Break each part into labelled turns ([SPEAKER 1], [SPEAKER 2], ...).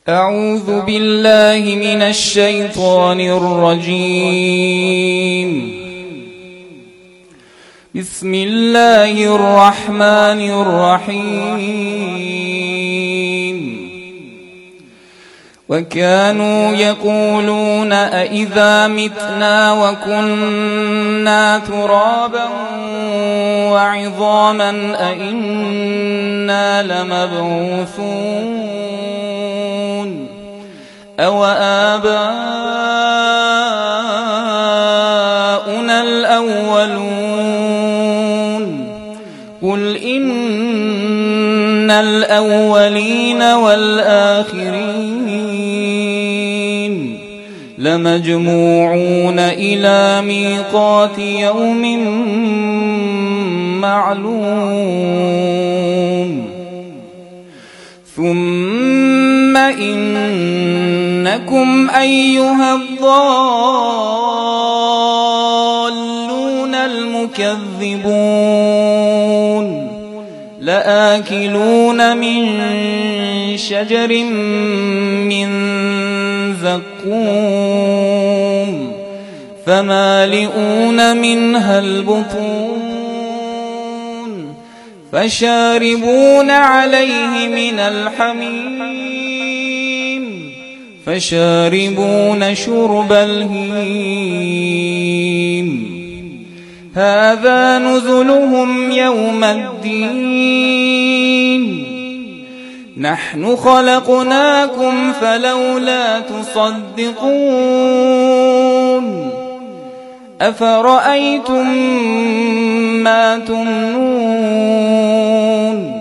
[SPEAKER 1] أعوذ بالله من الشيطان الرجيم. بسم الله الرحمن الرحيم. وكانوا يقولون أإذا متنا وكنا ترابا وعظاما أإنا لمبعوثون أو آباؤنا الأولون قل إن الأولين والآخرين لمجموعون إلى ميقات يوم معلوم ثم إنكم أيها الضالون المكذبون لآكلون من شجر من زقوم فمالئون منها البطون فشاربون عليه من الحميم فشاربون شرب الهيم هذا نزلهم يوم الدين نحن خلقناكم فلولا تصدقون أفرأيتم ما تمنون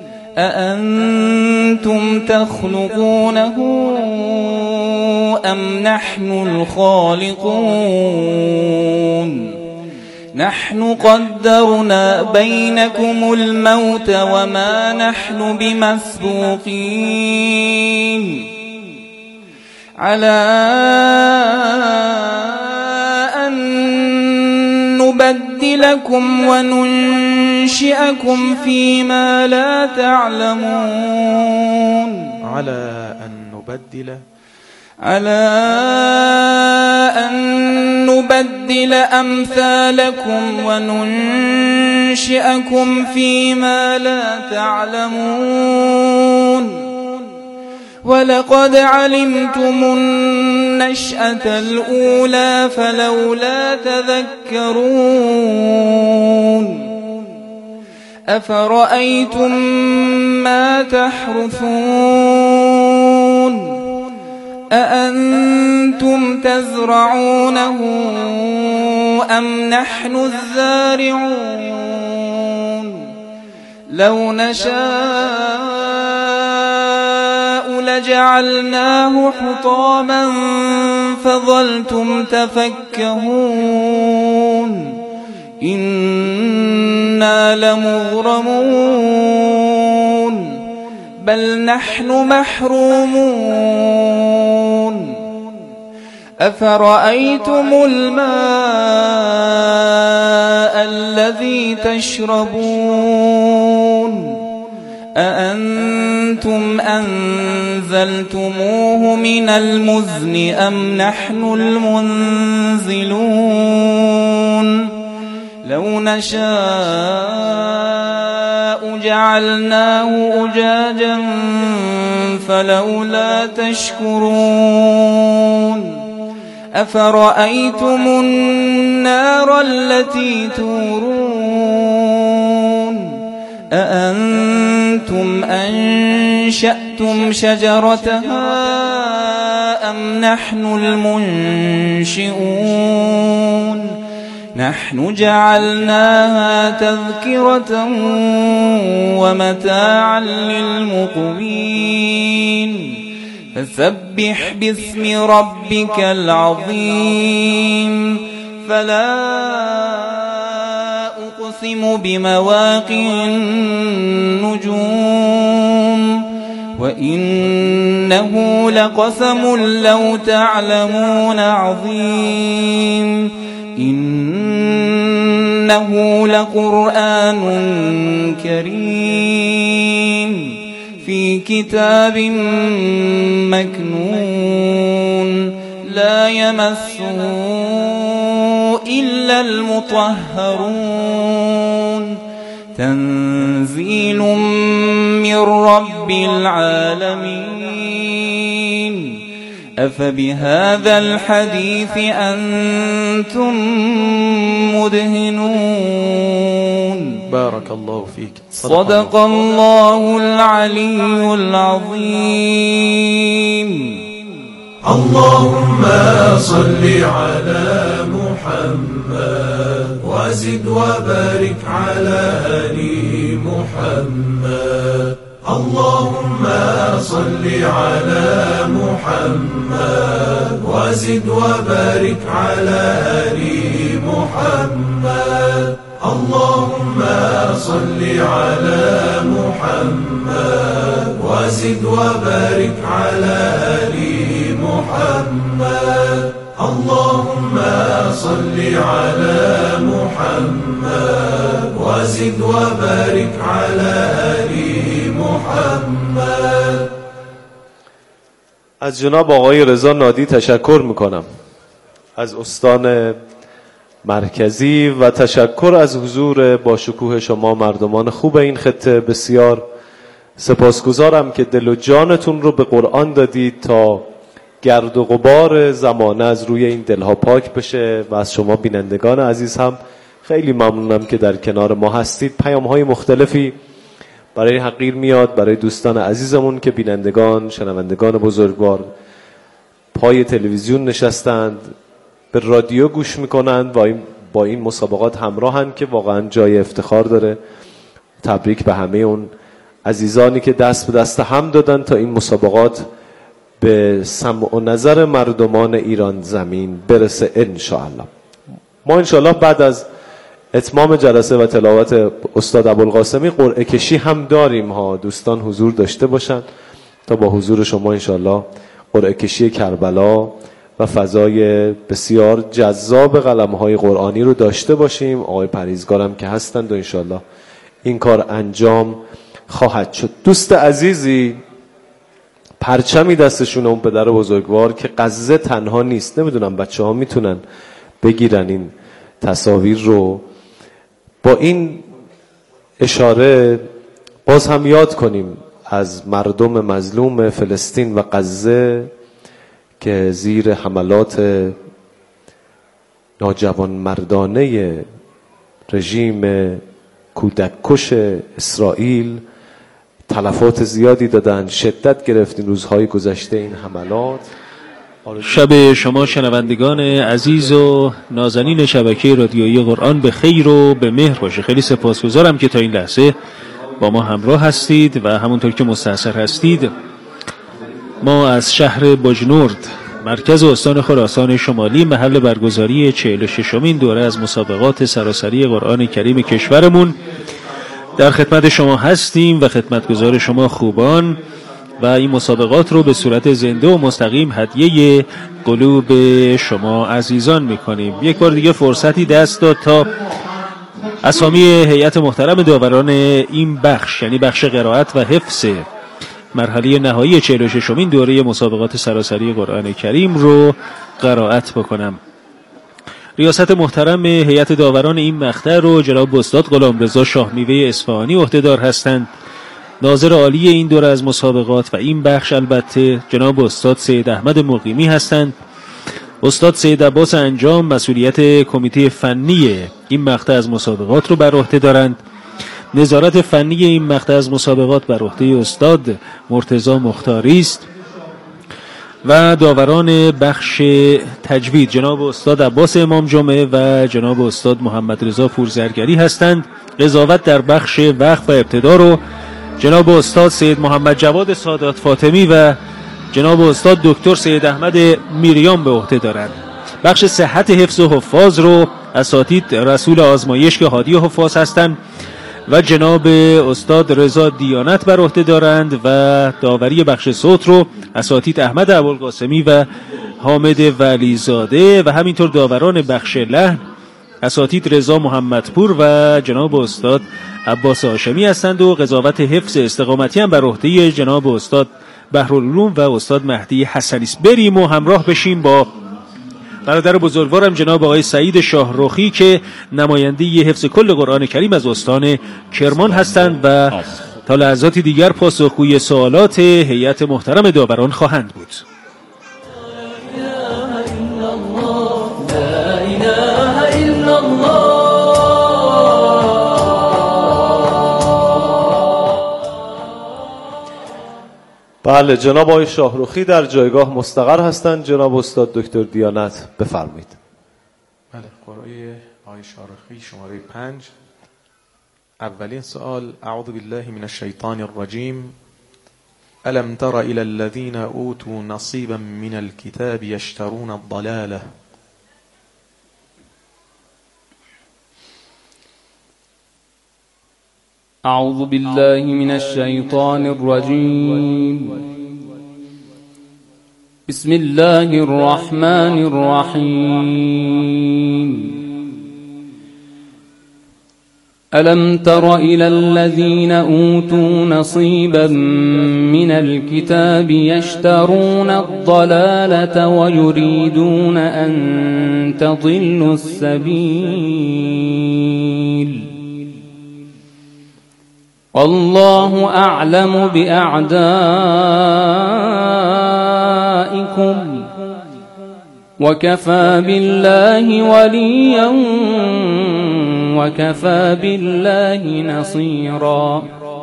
[SPEAKER 1] أأنتم تخلقونه أم نحن الخالقون نحن قدرنا بينكم الموت وما نحن بمسبوقين على أن نبدلكم وننشئكم فيما لا تعلمون على أن نبدل أمثالكم وننشئكم فيما لا تعلمون ولقد علمتم النشأة الأولى فلولا تذكرون أفرأيتم ما تحرثون أأنتم تزرعونه أم نحن الزارعون لو نشاء لجعلناه حطاما فظلتم تفكهون إنا لمغرمون بل نحن محرومون أفرأيتم الماء الذي تشربون أأنتم أنزلتموه من المزن أم نحن المنزلون لو نشاء جعلناه أجاجا فلولا تشكرون أفرأيتم النار التي تورون أأنتم أنشأتم شجرتها أم نحن المنشئون نحن جعلناها تذكرة ومتاعا للمقوين فسبح باسم ربك العظيم فلا أقسم بمواقع النجوم وإنه لقسم لو تعلمون عظيم إنه لقرآن كريم في كتاب مكنون لا يمسه إلا المطهرون تنزيل من رب العالمين أفبهذا الحديث أنتم مدهنون
[SPEAKER 2] بارك الله فيك.
[SPEAKER 1] صدق الله العلي العظيم.
[SPEAKER 3] اللهم صل على محمد وزد وبارك على آل محمد. اللهم صل على محمد وزد وبارك على آل محمد. اللهم صل على محمد وزد وبارك على آل محمد. اللهم صل على محمد وزد وبارك على آل محمد.
[SPEAKER 2] از جناب آقای رضا نادی تشکر میکنم، از استان مرکزی، و تشکر از حضور با شکوه شما مردمان خوب این خطه. بسیار سپاسگزارم که دل و جانتون رو به قرآن دادید تا گرد و غبار زمانه از روی این دلها پاک بشه. و از شما بینندگان عزیز هم خیلی ممنونم که در کنار ما هستید. پیام‌های مختلفی برای حقیر میاد، برای دوستان عزیزمون که بینندگان، شنوندگان بزرگوار پای تلویزیون نشستند، به رادیو گوش میکنند و با این مسابقات همراهند که واقعا جای افتخار داره. تبریک به همه اون عزیزانی که دست به دست هم دادن تا این مسابقات به سمع و نظر مردمان ایران زمین برسه انشاءالله. ما انشاءالله بعد از اتمام جلسه و تلاوت استاد ابوالقاسمی قرعه کشی هم داریم ها، دوستان حضور داشته باشن تا با حضور شما انشاءالله قرعه کشی کربلا و فضای بسیار جذاب قلم‌های قرآنی رو داشته باشیم. آقای پریزگارم که هستند و انشاءالله این کار انجام خواهد شد. دوست عزیزی پرچمی دستشون اون پدر بزرگوار که غزه تنها نیست، نمیدونم بچه ها میتونن بگیرن این تصاویر رو، با این اشاره باز هم یاد کنیم از مردم مظلوم فلسطین و غزه که زیر حملات ناجوانمردانه رژیم کودککش اسرائیل تلفات زیادی دادن، شدت گرفت این روزهای گذشته این حملات.
[SPEAKER 4] شب شما شنوندگان عزیز و نازنین شبکه رادیویی قرآن به خیر و به مهر باشه. خیلی سپاسگزارم که تا این لحظه با ما همراه هستید و همونطور که مستحضر هستید ما از شهر بجنورد مرکز استان خراسان شمالی محل برگزاری 46مین دوره از مسابقات سراسری قرآن کریم کشورمون در خدمت شما هستیم و خدمتگزار شما خوبان و این مسابقات رو به صورت زنده و مستقیم هدیه قلوب شما عزیزان میکنیم. یک بار دیگه فرصتی دست داد تا اسامی هیئت محترم داوران این بخش، یعنی بخش قرائت و حفظ مرحله نهایی 46مین دوره مسابقات سراسری قرآن کریم رو قرائت بکنم. ریاست محترم هیئت داوران این مقطع رو جناب استاد غلامرضا شاهمیوه اصفهانی عهدهدار هستند. ناظر عالی این دوره از مسابقات و این بخش البته جناب استاد سید احمد مقیمی هستند. استاد سید عباس انجام مسئولیت کمیته فنی این مقطع از مسابقات رو بر عهده دارند. نظارت فنی این مقطع از مسابقات بر عهده استاد مرتضی مختاری است و داوران بخش تجوید جناب استاد عباس امام جمعه و جناب استاد محمد رضا پورزرگری هستند. قضاوت در بخش وقف و ابتدا رو جناب استاد سید محمد جواد سادات فاطمی و جناب استاد دکتر سید احمد میریان به عهده دارند. بخش صحت حفظ و حفاظ رو اساتید رسول آزمایش که هادی حفاظ هستند و جناب استاد رضا دیانت بر عهده دارند و داوری بخش صوت رو اساتید احمد ابوالقاسمی و حامد ولیزاده و همینطور داوران بخش لحن اساتید رضا محمدپور و جناب استاد عباس هاشمی هستند و قضاوت حفظ استقامتی هم بر عهده جناب استاد بحرالعلوم و استاد مهدی حسنی است. بریم و همراه بشیم با برادر بزرگوارم جناب آقای سعید شاهرخی که نماینده حفظ کل قرآن کریم از استان کرمان هستند و تا لحظاتی دیگر پاسخگوی سوالات هیئت محترم داوران خواهند بود.
[SPEAKER 2] بله، جناب آقای شاهرخی در جایگاه مستقر هستند. جناب استاد دکتر دیانت بفرمایید.
[SPEAKER 5] بله، قرآن آقای شاهرخی شماره 5. اولین سوال: اعوذ بالله من الشیطان الرجیم. الم تر الى الذين اوتوا نصيبا من الكتاب يشترون الضلاله.
[SPEAKER 1] أعوذ بالله من الشيطان الرجيم. بسم الله الرحمن الرحيم. ألم تر إلى الذين أوتوا نصيبا من الكتاب يشترون الضلالة ويريدون أن تضلوا السبيل. والله أعلم بأعدائكم وكفى بالله وليا وكفى بالله نصيرا.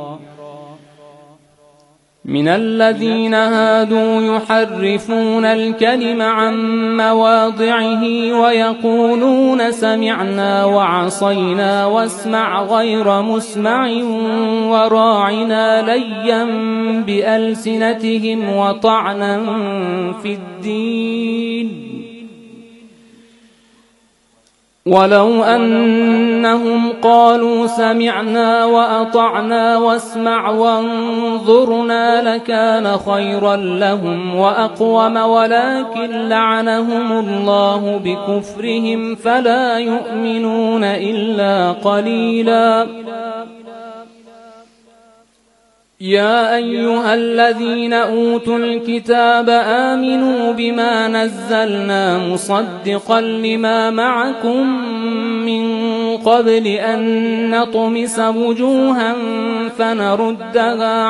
[SPEAKER 1] من الذين هادوا يحرفون الكلم عن مواضعه ويقولون سمعنا وعصينا واسمع غير مسمع وراعنا ليا بألسنتهم وطعنا في الدين. ولو أنهم قالوا سمعنا وأطعنا واسمع وانظرنا لكان خيرا لهم وأقوم ولكن لعنهم الله بكفرهم فلا يؤمنون إلا قليلا. يا أيها الذين أوتوا الكتاب آمنوا بما نزلنا مصدقا لما معكم من قبل أن نطمس وجوها فنردها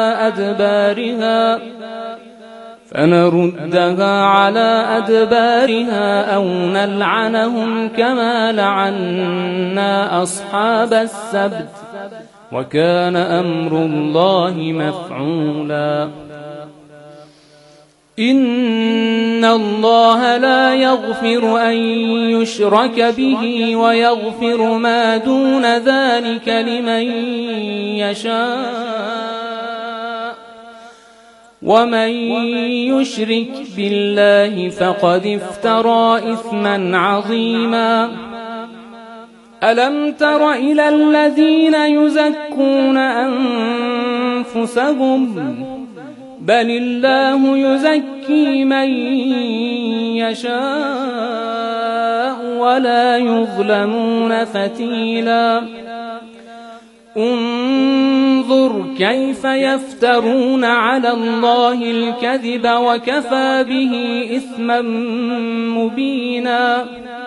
[SPEAKER 1] على أدبارها أو نلعنهم كما لعنا أصحاب السبت وكان أمر الله مفعولا. إن الله لا يغفر أن يشرك به ويغفر ما دون ذلك لمن يشاء ومن يشرك بالله فقد افترى إثما عظيما. ألم تر إلى الذين يزكون أنفسهم بل الله يزكي من يشاء ولا يظلمون فتيلا. انظر كيف يفترون على الله الكذب وكفى به إثما مبينا.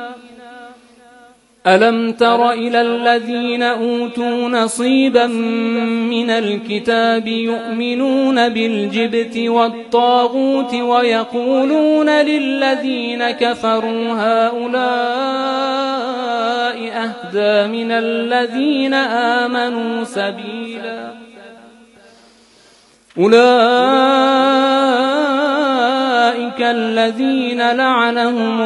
[SPEAKER 1] ألم تر إلى الذين أوتوا نصيبا من الكتاب يؤمنون بالجبت والطاغوت ويقولون للذين كفروا هؤلاء أهدى من الذين آمنوا سبيلا. أولئك الذين لعنهم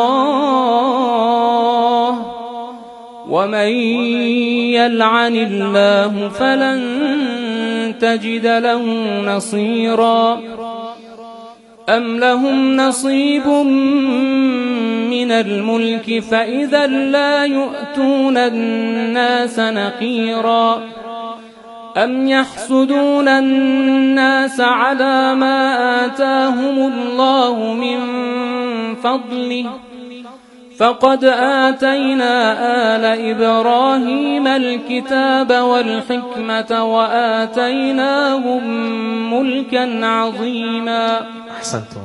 [SPEAKER 1] الله ومن يلعن الله فلن تجد له نصيرا. أم لهم نصيب من الملك فإذا لا يؤتون الناس نقيرا. أم يحسدون الناس على ما آتاهم الله من فضله فقد آتينا آل إبراهيم الكتاب والحكمة وآتيناهم ملكا عظيما.
[SPEAKER 5] احسنتم.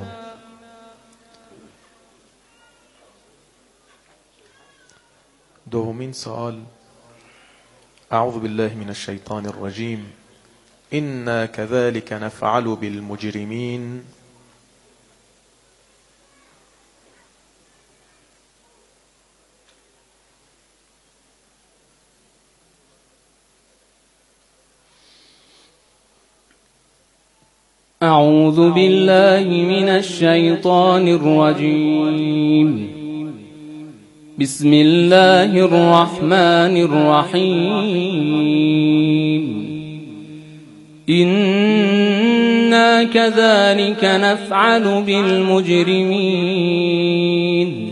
[SPEAKER 5] دومین سوال: اعوذ بالله من الشیطان الرجیم إنا كذلك نفعل بالمجرمين.
[SPEAKER 1] أعوذ بالله من الشيطان الرجيم. بسم الله الرحمن الرحيم. إنا كذلك نفعل بالمجرمين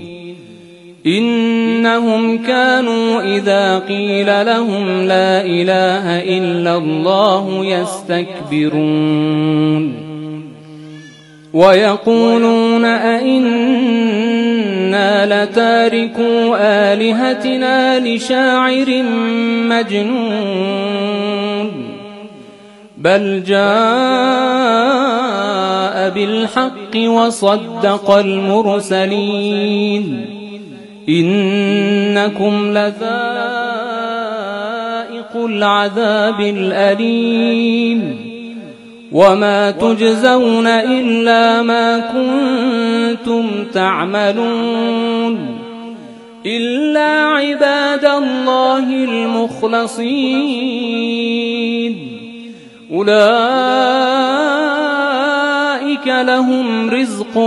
[SPEAKER 1] إنهم كانوا إذا قيل لهم لا إله إلا الله يستكبرون ويقولون أئنا لتاركو آلهتنا لشاعر مجنون بل جاء بالحق وصدق المرسلين إنكم لذائق العذاب الأليم وما تجزون إلا ما كنتم تعملون إلا عباد الله المخلصين أولئك لهم رزق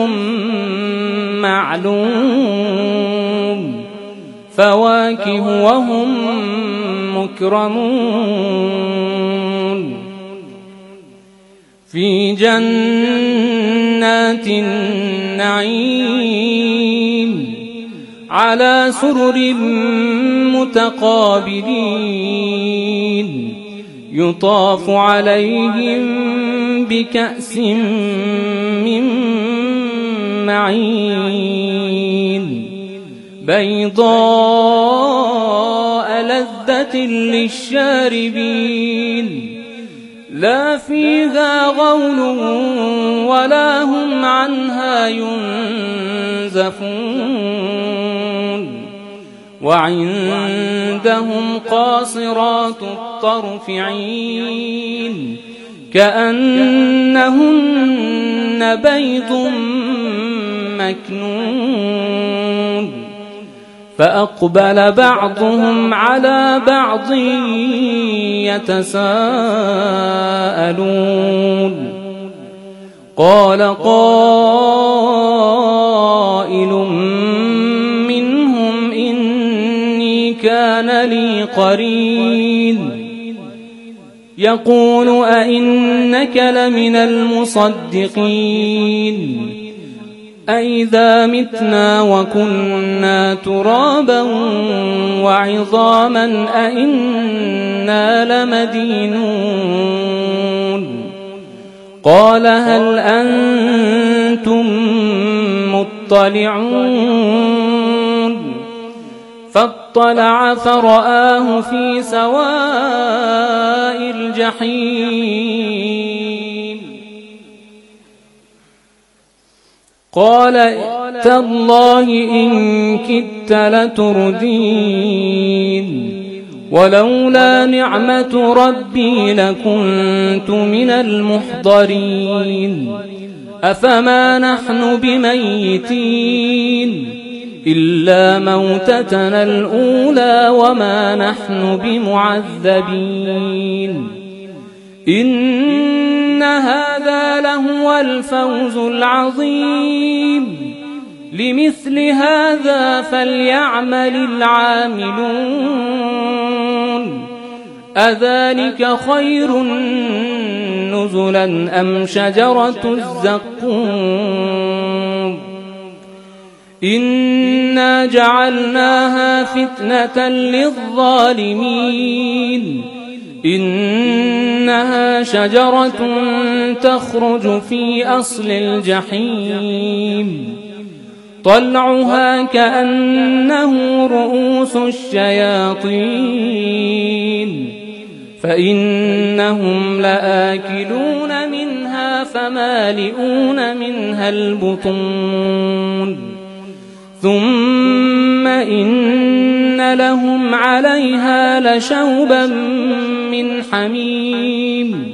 [SPEAKER 1] معلوم فواكه وهم مكرمون في جنات النعيم على سرر متقابلين يطاف عليهم بكأس من معين بيضاء لذة للشاربين لا فيها غول ولا هم عنها ينزفون وعندهم قاصرات الطرف عين كأنهن بيض مكنون فأقبل بعضهم على بعض يتساءلون قال قائل منهم إني كان لي قرين يقول أئنك لمن المصدقين أئذا متنا وكنا ترابا وعظاما أئنا لمدينون قال هل أنتم مطلعون فاطلع فرآه في سواء الجحيم قال تالله إن كدت لتردين ولولا نعمة ربي لكنت من المحضرين أفما نحن بميتين إلا موتتنا الأولى وما نحن بمعذبين إن هذا لهو الفوز العظيم لمثل هذا فليعمل العاملون أذلك خير نزلا أم شجرة الزقوم إنا جعلناها فتنة للظالمين إنها شجرة تخرج في أصل الجحيم طلعها كأنه رؤوس الشياطين فإنهم لآكلون منها فمالئون منها البطون ثم إن لهم عليها لشوبا من حميم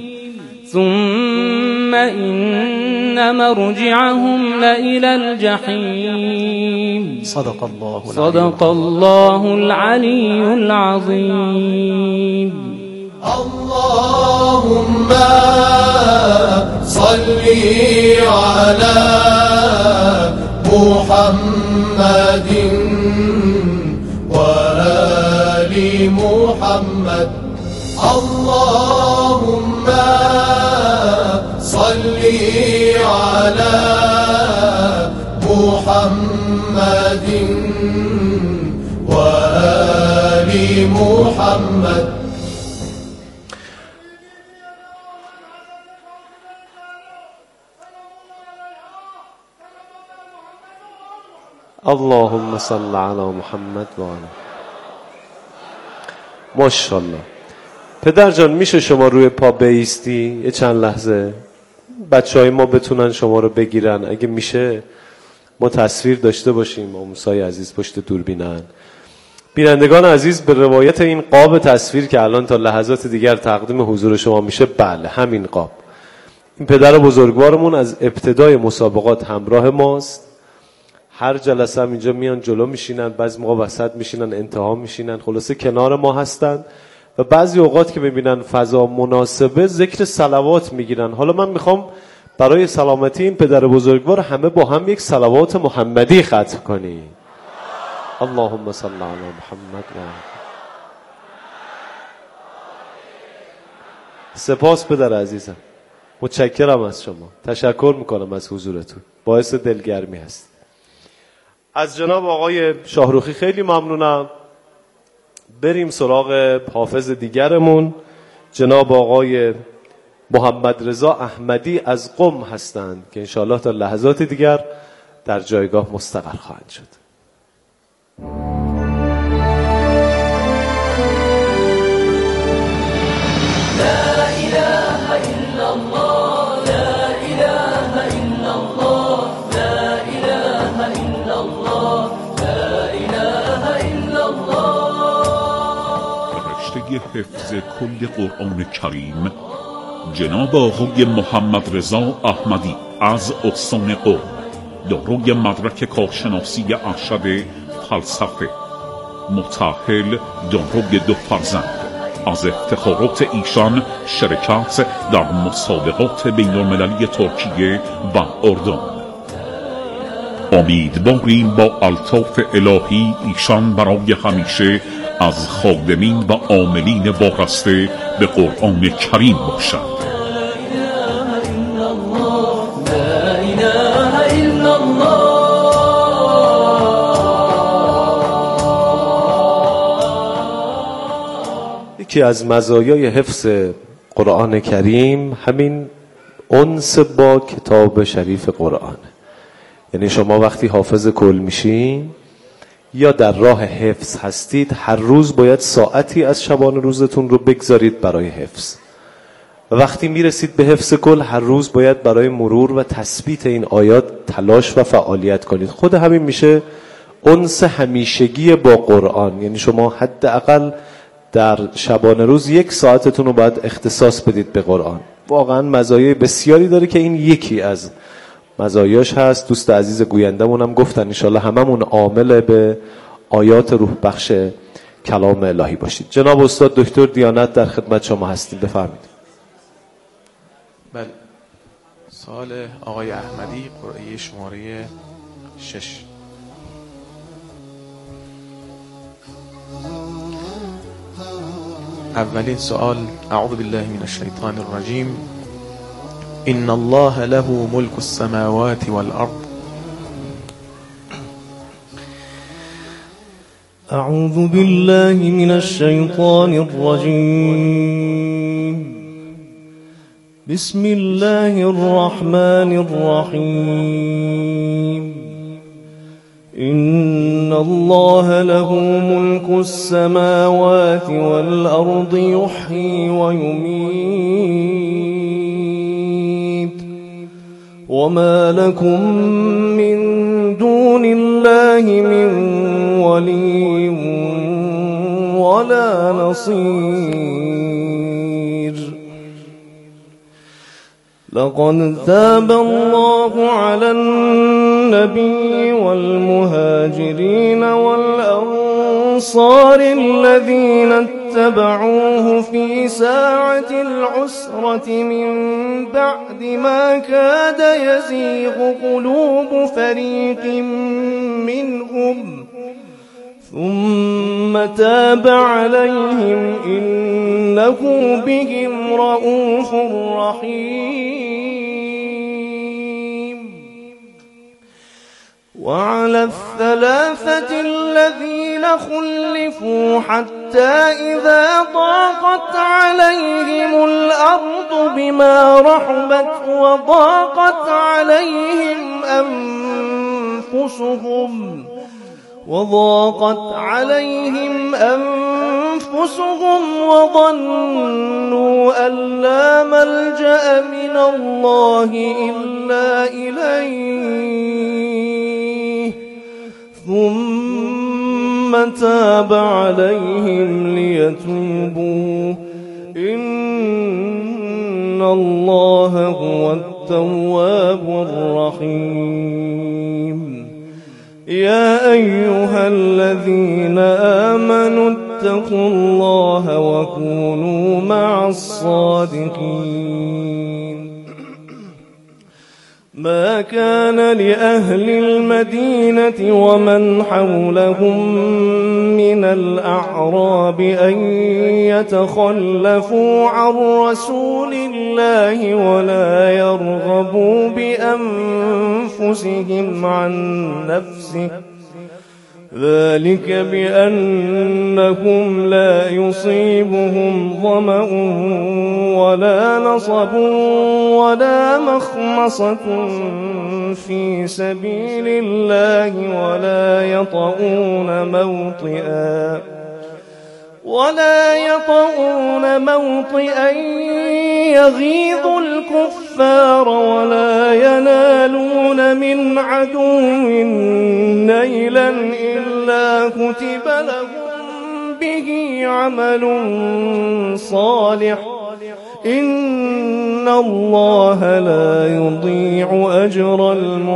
[SPEAKER 1] ثم إن مرجعهم لإلى الجحيم صدق الله العلي العظيم.
[SPEAKER 3] اللهم صل على محمد وآل محمد. اللهم صل على محمد وآل محمد.
[SPEAKER 2] اللهم صل علی محمد و آله. ماشاءالله. پدر جان میشه شما روی پا بایستی یه چند لحظه؟ بچهای ما بتونن شما رو بگیرن. اگه میشه ما تصویر داشته باشیم. آموزهای عزیز پشت دوربینن. بینندگان عزیز، به روایت این قاب تصویر که الان تا لحظات دیگر تقدیم حضور شما میشه، بله همین قاب. این پدر بزرگوارمون از ابتدای مسابقات همراه ماست. هر جلسه هم اینجا میان جلو میشینن، بعضی موقع وسط میشینن، انتها میشینن، خلاصه کنار ما هستن و بعضی اوقات که میبینن فضا مناسبه ذکر صلوات میگیرن. حالا من میخوام برای سلامتی این پدر بزرگوار همه با هم یک صلوات محمدی ختم کنیم. اللهم صل علی محمد و سپاس پدر عزیزم، متشکرم از شما، تشکر میکنم از حضورتون، باعث دلگرمی هست. از جناب آقای شاهروخی خیلی ممنونم. بریم سراغ حافظ دیگرمون. جناب آقای محمد رضا احمدی از قم هستند که انشاءالله تا لحظات دیگر در جایگاه مستقر خواهند شد.
[SPEAKER 6] حفظ کل قرآن کریم جناب آقای محمد رضا احمدی از استان قم، دارای مدرک کارشناسی ارشد فلسفه، متأهل، دارای 2 فرزند. از افتخارات ایشان شرکت در مسابقات بین المللی ترکیه و اردن. امیدواریم با الطاف الهی ایشان برای همیشه از خادمین و عاملین وابسته به قرآن کریم باشد.
[SPEAKER 2] یکی از مزایای حفظ قرآن کریم همین انس با کتاب شریف قرآن. یعنی شما وقتی حافظ کل میشین یا در راه حفظ هستید، هر روز باید ساعتی از شبانه روزتون رو بگذارید برای حفظ. و وقتی میرسید به حفظ کل، هر روز باید برای مرور و تثبیت این آیات تلاش و فعالیت کنید. خود همین میشه انس همیشگی با قرآن. یعنی شما حداقل در شبانه روز 1 ساعتتون رو باید اختصاص بدید به قرآن. واقعا مزایای بسیاری داره که این یکی از مزایاش هست. دوست عزیز گویندمون هم گفتن انشالله هممون عامل به آیات روح بخش کلام الهی باشید. جناب استاد دکتر دیانت در خدمت شما هستیم، بفرمایید.
[SPEAKER 5] بله، سوال آقای احمدی، قرعه شماره 6. اولین سوال: اعوذ بالله من الشیطان الرجیم. ان الله له ملك السماوات والارض.
[SPEAKER 7] اعوذ بالله من الشیطان الرجیم. بسم الله الرحمن الرحیم. إن الله له ملك السماوات والأرض يحيي ويميت وما لكم من دون الله من ولي ولا نصير لقد تاب الله على النبي والمهاجرين والأنصار الذين اتبعوه في ساعة العسرة من بعد ما كاد يزيغ قلوب فريق منهم ثم تاب عليهم إنه بهم رءوف رحيم وعلى الثلاثة الذين خلفوا حتى إذا ضاقت عليهم الأرض بما رحبت وضاقت عليهم أنفسهم وظنوا أن لا ملجأ من الله إلا إليه ثم تاب عليهم ليتوبوا إن الله هو التواب الرحيم يا أيها الذين آمنوا اتقوا الله وكونوا مع الصادقين ما كان لأهل المدينة ومن حولهم من الأعراب أن يتخلفوا عن رسول الله ولا يرغبوا بأنفسهم عن نفسه ذلك بأنهم لا يصيبهم ظمأ ولا نصب ولا مخمصة في سبيل الله ولا يطؤون موطئا يغيظ الكفار ولا ينالون من عدو نيلا إلا كتب لهم به عمل صالح إن الله لا يضيع أجر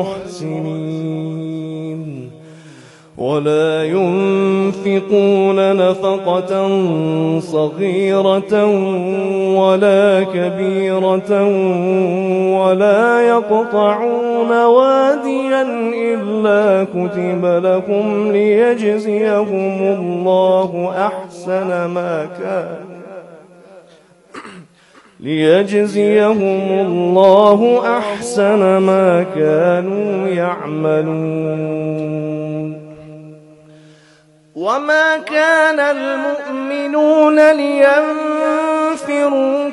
[SPEAKER 7] المحسنين ولا ينفقون نفقة صغيرة ولا كبيرة ولا يقطعون واديا إلا كتب لهم ليجزيهم الله أحسن ما كانوا يعملون وما كان المؤمنون لينفروا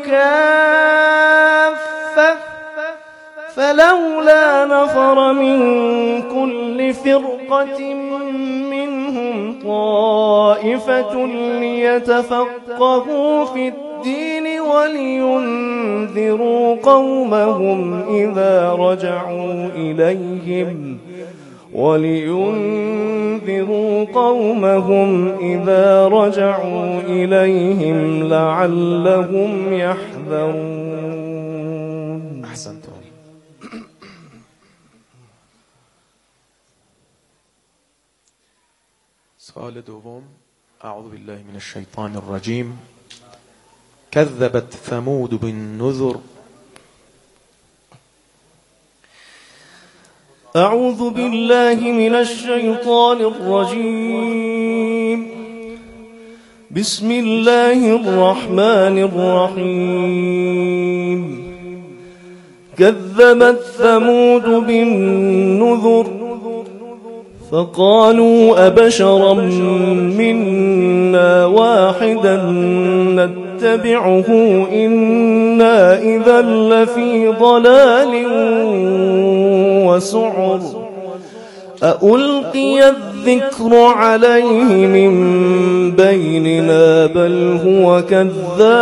[SPEAKER 7] كافة فلولا نفر من كل فرقة منهم طائفة ليتفقهوا في الدين ولينذروا قومهم إذا رجعوا إليهم لعلهم يحذرون.
[SPEAKER 5] أحسنتم. سؤال دوم. أعوذ بالله من الشيطان الرجيم. كذبت ثمود بالنذر.
[SPEAKER 7] أعوذ بالله من الشيطان الرجيم. بسم الله الرحمن الرحيم. كذبت ثمود بالنذر فقالوا أبشرا منا واحدا نتبعه إنا إذا لفي ضلال وسعر أألقي الذكر عليه من بيننا بل هو كذاب